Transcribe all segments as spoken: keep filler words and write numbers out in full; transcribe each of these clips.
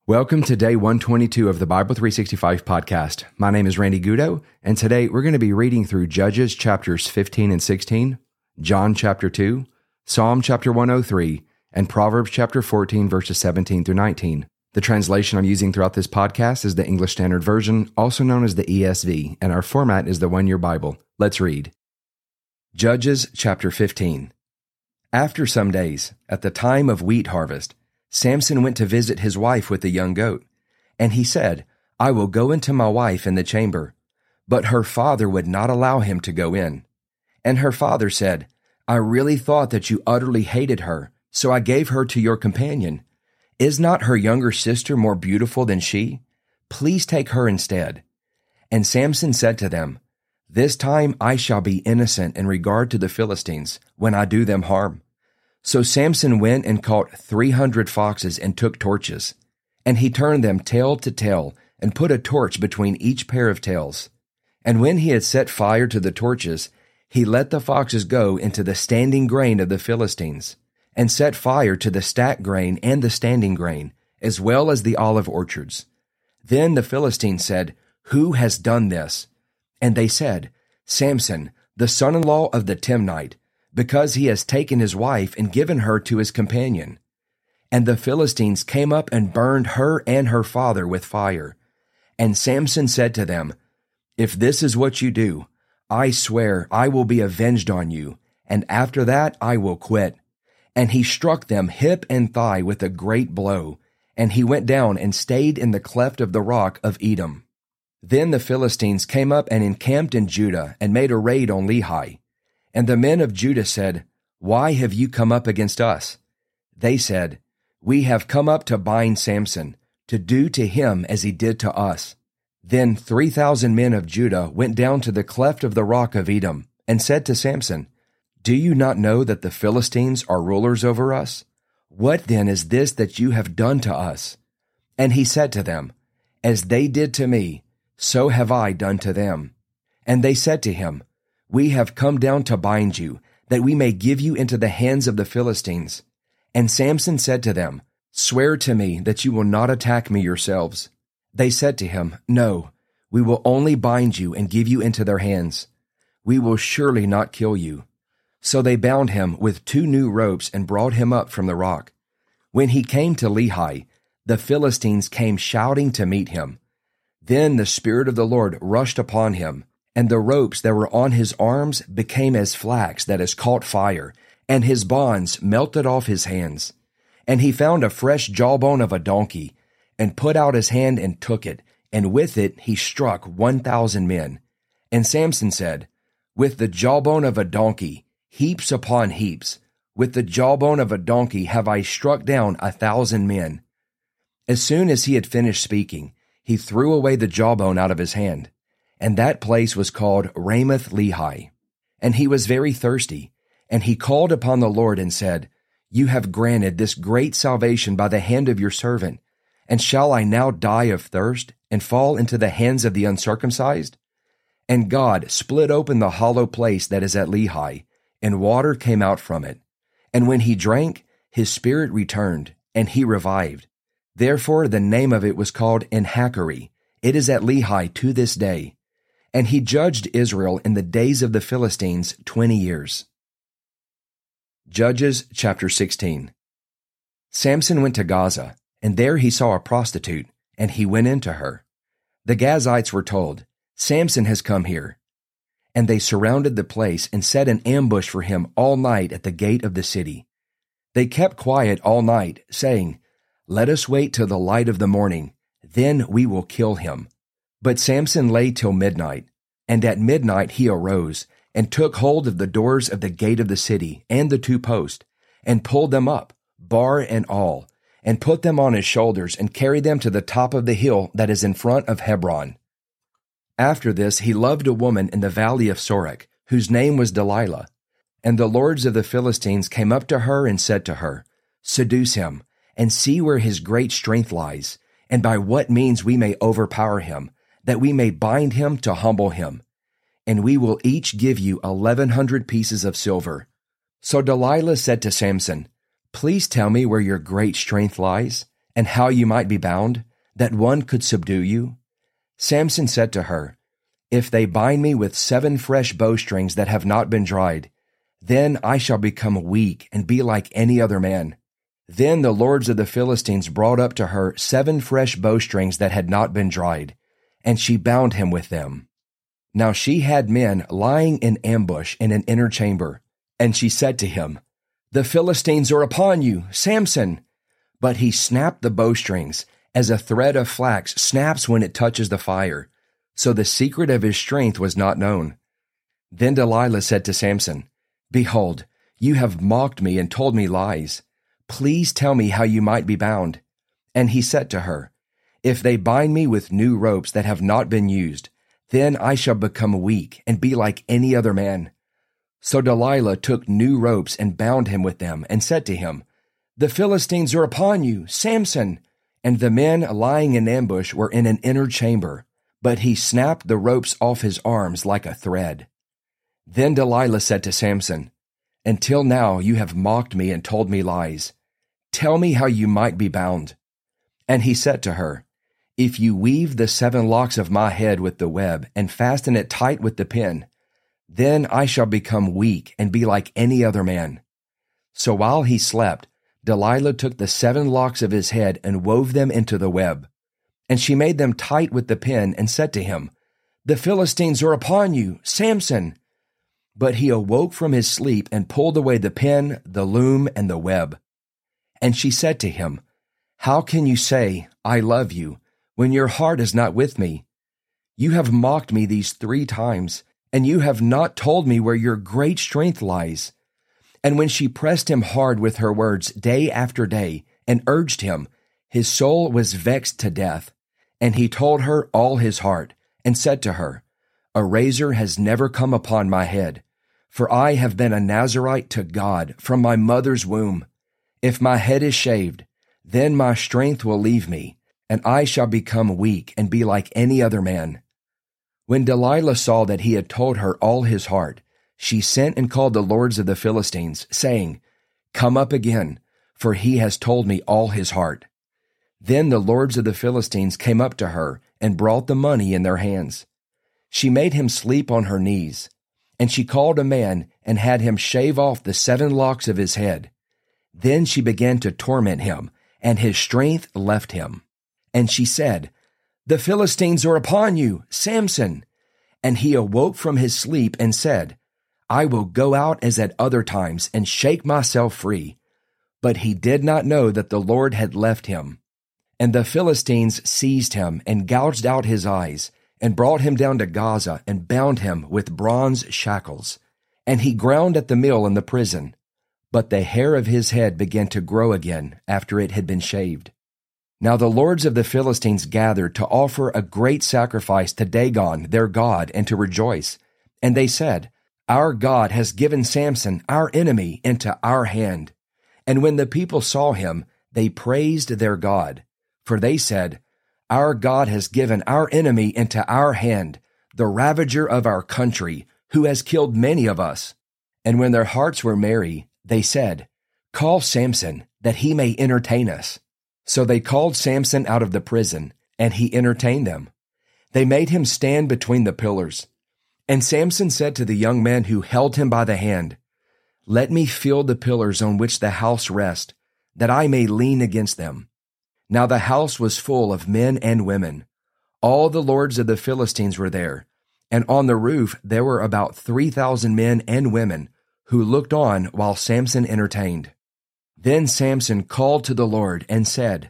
Welcome to day one twenty-two of the Bible three sixty-five podcast. My name is Randy Goudeau, and today we're going to be reading through Judges chapters fifteen and sixteen, John chapter two, Psalm chapter one oh three, and Proverbs chapter fourteen, verses seventeen through nineteen. The translation I'm using throughout this podcast is the English Standard Version, also known as the E S V, and our format is the One-Year Bible. Let's read. Judges chapter fifteen. After some days, at the time of wheat harvest, Samson went to visit his wife with the young goat. And he said, I will go into my wife in the chamber. But her father would not allow him to go in. And her father said, I really thought that you utterly hated her, so I gave her to your companion. Is not her younger sister more beautiful than she? Please take her instead. And Samson said to them, This time I shall be innocent in regard to the Philistines, when I do them harm. So Samson went and caught three hundred foxes and took torches. And he turned them tail to tail and put a torch between each pair of tails. And when he had set fire to the torches, he let the foxes go into the standing grain of the Philistines, and set fire to the stacked grain and the standing grain, as well as the olive orchards. Then the Philistines said, Who has done this? And they said, Samson, the son-in-law of the Timnite, because he has taken his wife and given her to his companion. And the Philistines came up and burned her and her father with fire. And Samson said to them, If this is what you do, I swear I will be avenged on you, and after that I will quit. And he struck them hip and thigh with a great blow, and he went down and stayed in the cleft of the rock of Edom. Then the Philistines came up and encamped in Judah and made a raid on Lehi. And the men of Judah said, Why have you come up against us? They said, We have come up to bind Samson, to do to him as he did to us. Then three thousand men of Judah went down to the cleft of the rock of Edom, and said to Samson, Do you not know that the Philistines are rulers over us? What then is this that you have done to us? And he said to them, As they did to me, so have I done to them. And they said to him, We have come down to bind you, that we may give you into the hands of the Philistines. And Samson said to them, Swear to me that you will not attack me yourselves. They said to him, No, we will only bind you and give you into their hands. We will surely not kill you. So they bound him with two new ropes and brought him up from the rock. When he came to Lehi, the Philistines came shouting to meet him. Then the Spirit of the Lord rushed upon him, and the ropes that were on his arms became as flax that has caught fire, and his bonds melted off his hands. And he found a fresh jawbone of a donkey, and put out his hand and took it, and with it he struck one thousand men. And Samson said, With the jawbone of a donkey, heaps upon heaps, with the jawbone of a donkey have I struck down a thousand men. As soon as he had finished speaking, he threw away the jawbone out of his hand. And that place was called Ramath Lehi. And he was very thirsty, and he called upon the Lord and said, You have granted this great salvation by the hand of your servant, and shall I now die of thirst and fall into the hands of the uncircumcised? And God split open the hollow place that is at Lehi, and water came out from it. And when he drank, his spirit returned, and he revived. Therefore the name of it was called En-hakkore. It is at Lehi to this day. And he judged Israel in the days of the Philistines twenty years. Judges chapter sixteen. Samson went to Gaza, and there he saw a prostitute, and he went into her. The Gazites were told, Samson has come here. And they surrounded the place and set an ambush for him all night at the gate of the city. They kept quiet all night, saying, Let us wait till the light of the morning, then we will kill him. But Samson lay till midnight, and at midnight he arose, and took hold of the doors of the gate of the city and the two posts, and pulled them up, bar and all, and put them on his shoulders, and carried them to the top of the hill that is in front of Hebron. After this he loved a woman in the valley of Sorek, whose name was Delilah. And the lords of the Philistines came up to her and said to her, Seduce him, and see where his great strength lies, and by what means we may overpower him, that we may bind him to humble him. And we will each give you eleven hundred pieces of silver. So Delilah said to Samson, Please tell me where your great strength lies, and how you might be bound, that one could subdue you? Samson said to her, If they bind me with seven fresh bowstrings that have not been dried, then I shall become weak and be like any other man. Then the lords of the Philistines brought up to her seven fresh bowstrings that had not been dried, and she bound him with them. Now she had men lying in ambush in an inner chamber, and she said to him, The Philistines are upon you, Samson. But he snapped the bowstrings, as a thread of flax snaps when it touches the fire. So the secret of his strength was not known. Then Delilah said to Samson, Behold, you have mocked me and told me lies. Please tell me how you might be bound. And he said to her, If they bind me with new ropes that have not been used, then I shall become weak and be like any other man. So Delilah took new ropes and bound him with them, and said to him, The Philistines are upon you, Samson. And the men lying in ambush were in an inner chamber, but he snapped the ropes off his arms like a thread. Then Delilah said to Samson, Until now you have mocked me and told me lies. Tell me how you might be bound. And he said to her, If you weave the seven locks of my head with the web and fasten it tight with the pin, then I shall become weak and be like any other man. So while he slept, Delilah took the seven locks of his head and wove them into the web. And she made them tight with the pin and said to him, The Philistines are upon you, Samson. But he awoke from his sleep and pulled away the pin, the loom, and the web. And she said to him, How can you say, I love you, when your heart is not with me? You have mocked me these three times, and you have not told me where your great strength lies. And when she pressed him hard with her words day after day, and urged him, his soul was vexed to death. And he told her all his heart, and said to her, A razor has never come upon my head, for I have been a Nazirite to God from my mother's womb. If my head is shaved, then my strength will leave me, and I shall become weak and be like any other man. When Delilah saw that he had told her all his heart, she sent and called the lords of the Philistines, saying, Come up again, for he has told me all his heart. Then the lords of the Philistines came up to her and brought the money in their hands. She made him sleep on her knees, and she called a man and had him shave off the seven locks of his head. Then she began to torment him, and his strength left him. And she said, The Philistines are upon you, Samson. And he awoke from his sleep and said, I will go out as at other times and shake myself free. But he did not know that the Lord had left him. And the Philistines seized him and gouged out his eyes, and brought him down to Gaza and bound him with bronze shackles. And he ground at the mill in the prison. But the hair of his head began to grow again after it had been shaved. Now the lords of the Philistines gathered to offer a great sacrifice to Dagon, their god, and to rejoice. And they said, Our God has given Samson, our enemy, into our hand. And when the people saw him, they praised their God. For they said, Our God has given our enemy into our hand, the ravager of our country, who has killed many of us. And when their hearts were merry, they said, Call Samson, that he may entertain us. So they called Samson out of the prison, and he entertained them. They made him stand between the pillars. And Samson said to the young man who held him by the hand, Let me feel the pillars on which the house rests, that I may lean against them. Now the house was full of men and women. All the lords of the Philistines were there, and on the roof there were about three thousand men and women who looked on while Samson entertained. Then Samson called to the Lord and said,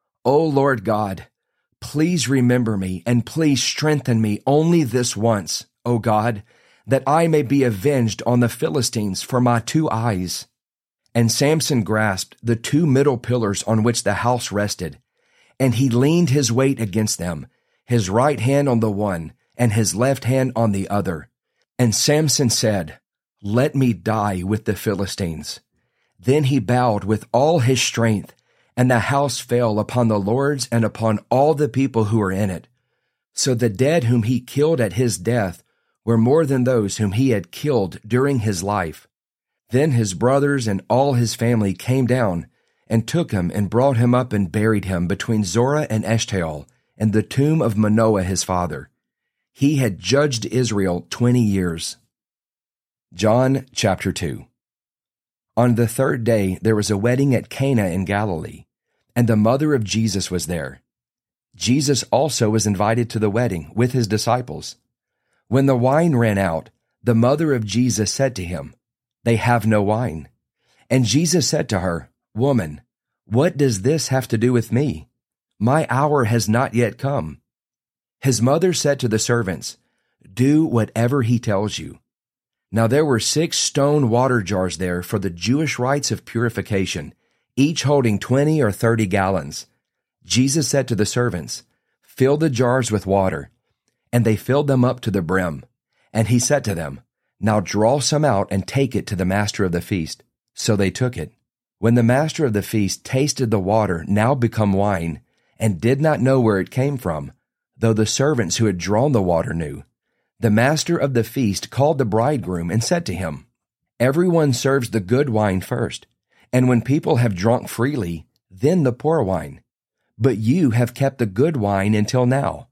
O Lord God, please remember me and please strengthen me only this once, O God, that I may be avenged on the Philistines for my two eyes. And Samson grasped the two middle pillars on which the house rested, and he leaned his weight against them, his right hand on the one and his left hand on the other. And Samson said, Let me die with the Philistines. Then he bowed with all his strength, and the house fell upon the lords and upon all the people who were in it. So the dead whom he killed at his death were more than those whom he had killed during his life. Then his brothers and all his family came down and took him and brought him up and buried him between Zorah and Eshtaol, and the tomb of Manoah his father. He had judged Israel twenty years. John chapter two. On the third day there was a wedding at Cana in Galilee, and the mother of Jesus was there. Jesus also was invited to the wedding with his disciples. When the wine ran out, the mother of Jesus said to him, "They have no wine." And Jesus said to her, "Woman, what does this have to do with me? My hour has not yet come." His mother said to the servants, "Do whatever he tells you." Now there were six stone water jars there for the Jewish rites of purification, each holding twenty or thirty gallons. Jesus said to the servants, "Fill the jars with water." And they filled them up to the brim. And he said to them, "Now draw some out and take it to the master of the feast." So they took it. When the master of the feast tasted the water now become wine, and did not know where it came from, though the servants who had drawn the water knew, the master of the feast called the bridegroom and said to him, "Everyone serves the good wine first, and when people have drunk freely, then the poor wine. But you have kept the good wine until now."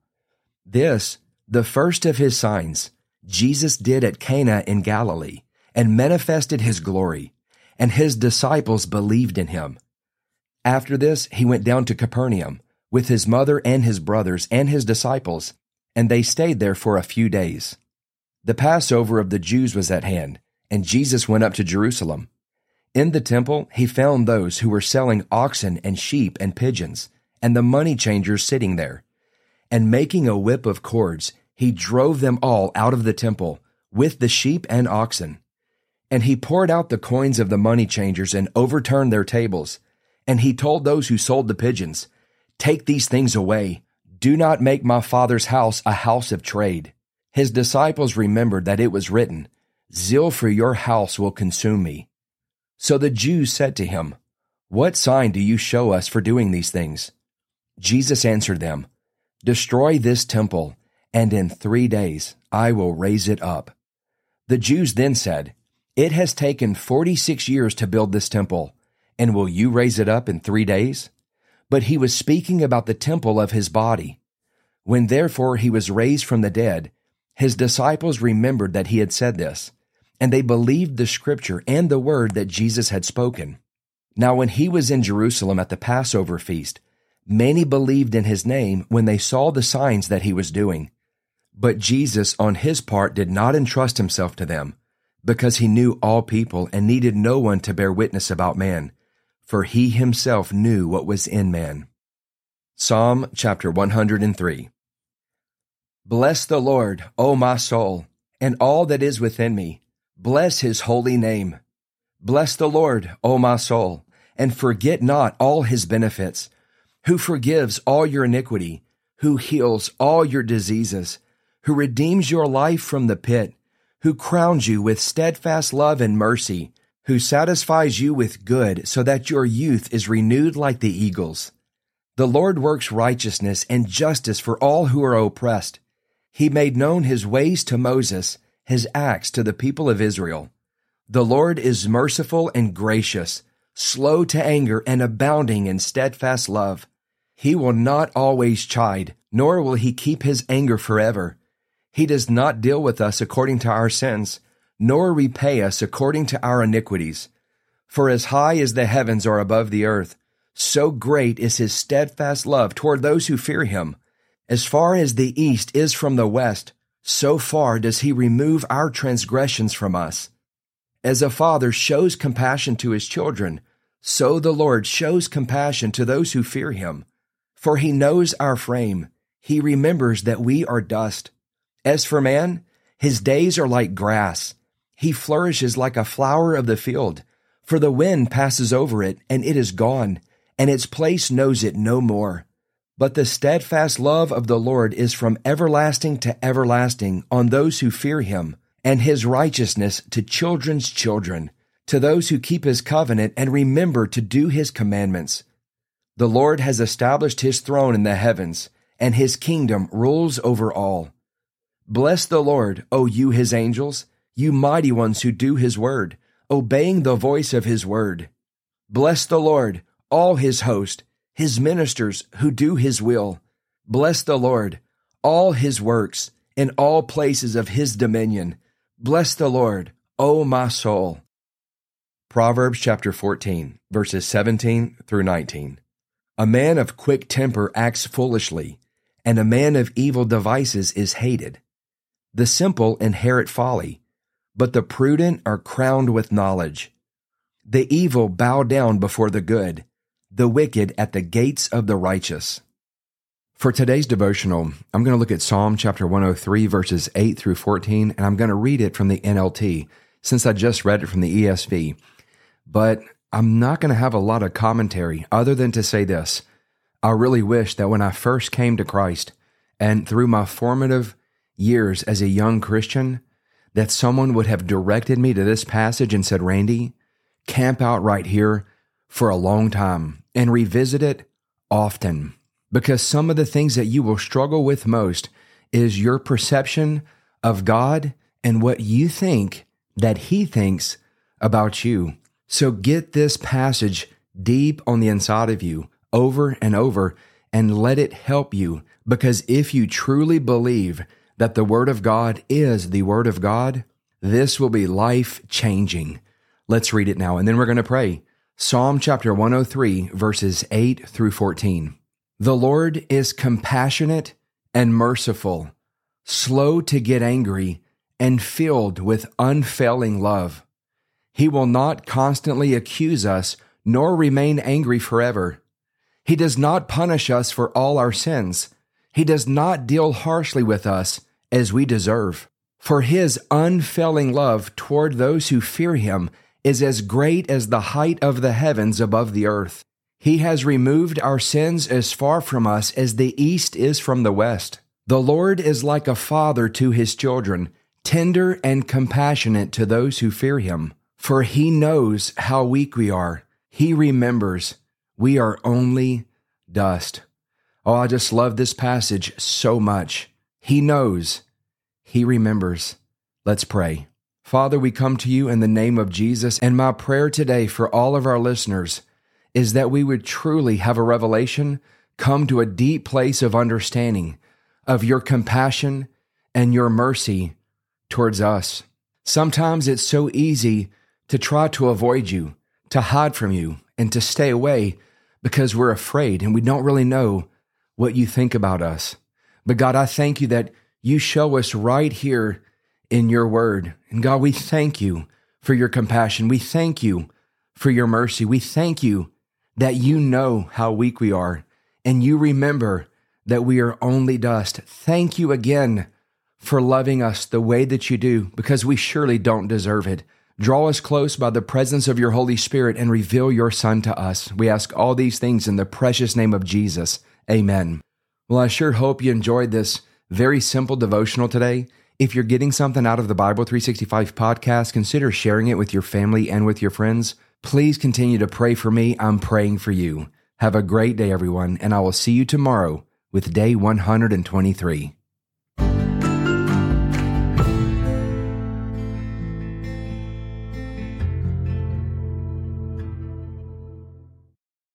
This, the first of his signs, Jesus did at Cana in Galilee, and manifested his glory, and his disciples believed in him. After this, he went down to Capernaum with his mother and his brothers and his disciples, and they stayed there for a few days. The Passover of the Jews was at hand, and Jesus went up to Jerusalem. In the temple, he found those who were selling oxen and sheep and pigeons, and the money changers sitting there. And making a whip of cords, he drove them all out of the temple, with the sheep and oxen. And he poured out the coins of the money changers and overturned their tables. And he told those who sold the pigeons, "Take these things away. Do not make my Father's house a house of trade." His disciples remembered that it was written, "Zeal for your house will consume me." So the Jews said to him, "What sign do you show us for doing these things?" Jesus answered them, "Destroy this temple, and in three days I will raise it up." The Jews then said, "It has taken forty-six years to build this temple, and will you raise it up in three days?" But he was speaking about the temple of his body. When therefore he was raised from the dead, his disciples remembered that he had said this, and they believed the scripture and the word that Jesus had spoken. Now when he was in Jerusalem at the Passover feast, many believed in his name when they saw the signs that he was doing. But Jesus on his part did not entrust himself to them, because he knew all people and needed no one to bear witness about man, for he himself knew what was in man. Psalm chapter one hundred three. Bless the Lord, O my soul, and all that is within me. Bless his holy name. Bless the Lord, O my soul, and forget not all his benefits, who forgives all your iniquity, who heals all your diseases, who redeems your life from the pit, who crowns you with steadfast love and mercy, who satisfies you with good so that your youth is renewed like the eagles. The Lord works righteousness and justice for all who are oppressed. He made known his ways to Moses, his acts to the people of Israel. The Lord is merciful and gracious, slow to anger and abounding in steadfast love. He will not always chide, nor will he keep his anger forever. He does not deal with us according to our sins, nor repay us according to our iniquities. For as high as the heavens are above the earth, so great is his steadfast love toward those who fear him. As far as the east is from the west, so far does he remove our transgressions from us. As a father shows compassion to his children, so the Lord shows compassion to those who fear him. For he knows our frame. He remembers that we are dust. As for man, his days are like grass. He flourishes like a flower of the field. For the wind passes over it, and it is gone, and its place knows it no more. But the steadfast love of the Lord is from everlasting to everlasting on those who fear him, and his righteousness to children's children, to those who keep his covenant and remember to do his commandments. The Lord has established his throne in the heavens, and his kingdom rules over all. Bless the Lord, O you his angels, you mighty ones who do his word, obeying the voice of his word. Bless the Lord, all his host, his ministers who do his will. Bless the Lord, all his works, in all places of his dominion. Bless the Lord, O my soul. Proverbs chapter fourteen, verses seventeen through nineteen. A man of quick temper acts foolishly, and a man of evil devices is hated. The simple inherit folly, but the prudent are crowned with knowledge. The evil bow down before the good, the wicked at the gates of the righteous. For today's devotional, I'm going to look at Psalm chapter one oh three, verses eight through fourteen, and I'm going to read it from the N L T, since I just read it from the E S V. But I'm not going to have a lot of commentary other than to say this. I really wish that when I first came to Christ, and through my formative years as a young Christian, that someone would have directed me to this passage and said, Randy, camp out right here for a long time and revisit it often. Because some of the things that you will struggle with most is your perception of God and what you think that He thinks about you. So get this passage deep on the inside of you over and over and let it help you. Because if you truly believe that the Word of God is the Word of God, this will be life-changing. Let's read it now, and then we're going to pray. Psalm chapter one oh three, verses eight through fourteen. The Lord is compassionate and merciful, slow to get angry, and filled with unfailing love. He will not constantly accuse us, nor remain angry forever. He does not punish us for all our sins. He does not deal harshly with us as we deserve. For His unfailing love toward those who fear Him is as great as the height of the heavens above the earth. He has removed our sins as far from us as the east is from the west. The Lord is like a father to His children, tender and compassionate to those who fear Him. For He knows how weak we are. He remembers we are only dust. Oh, I just love this passage so much. He knows. He remembers. Let's pray. Father, we come to you in the name of Jesus, and my prayer today for all of our listeners is that we would truly have a revelation, come to a deep place of understanding of your compassion and your mercy towards us. Sometimes it's so easy to try to avoid you, to hide from you, and to stay away because we're afraid and we don't really know what you think about us. But God, I thank you that you show us right here in your word. And God, we thank you for your compassion. We thank you for your mercy. We thank you that you know how weak we are, and you remember that we are only dust. Thank you again for loving us the way that you do, because we surely don't deserve it. Draw us close by the presence of your Holy Spirit and reveal your Son to us. We ask all these things in the precious name of Jesus. Amen. Well, I sure hope you enjoyed this very simple devotional today. If you're getting something out of the Bible three sixty-five podcast, consider sharing it with your family and with your friends. Please continue to pray for me. I'm praying for you. Have a great day, everyone, and I will see you tomorrow with day one hundred twenty-three.